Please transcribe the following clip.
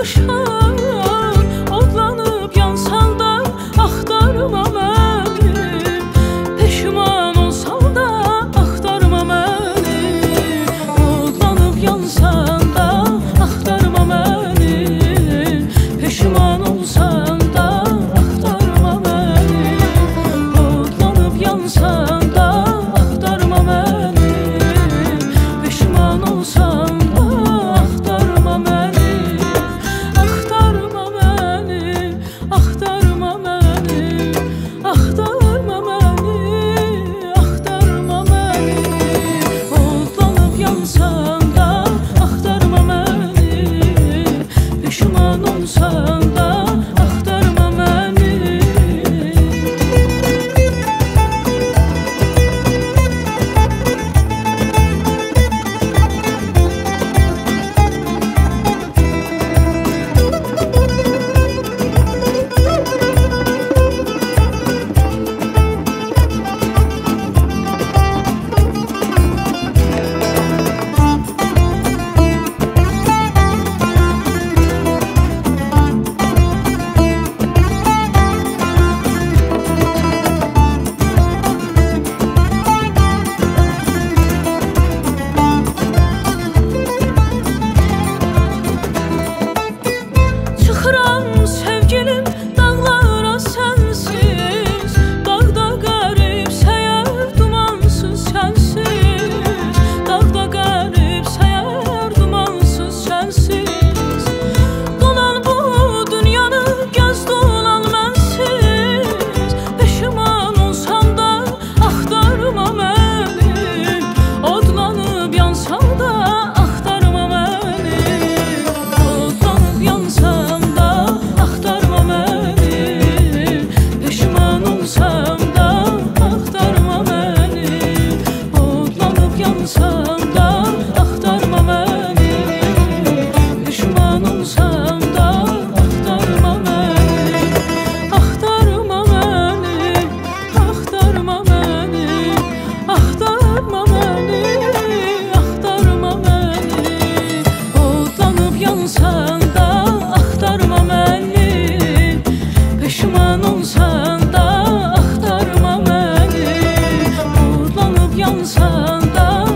yağışar, odlanıb yansan da axtarma məni. Peşman olsan da axtarma məni. Odlanıb yansan da axtarma məni. Peşman olsan da axtarma məni. Odlanıb yansan da axtarma məni. Peşman olsan da axtarma məni. Axtarma məni, axtarma məni, axtarma məni, axtarma məni. Odlanıb yansan da axtarma məni. Peşman olsan da axtarma məni. Çıxıram sevgilim dağlara sənsiz. Dağda qərib səyər dumansız sənsiz. Dağda qərib səyər dumansız sənsiz. Dolan bu dünyanı gəz dolan mənsiz. Peşman olsan da axtarma məni. Odlanıb yansan da axtarma məni. Odlanıb yansan da axtarma məni. Peşman olsam da axtarma məni. Odlanıb yansan da axtarma məni. Peşman olsam da axtarma məni. Axtarma məni, axtarma məni, axtarma məni, axtarma məni. Odlanıb yansan da axtarma məni. Peşman olsan da axtarma məni. Odlanıb yansan da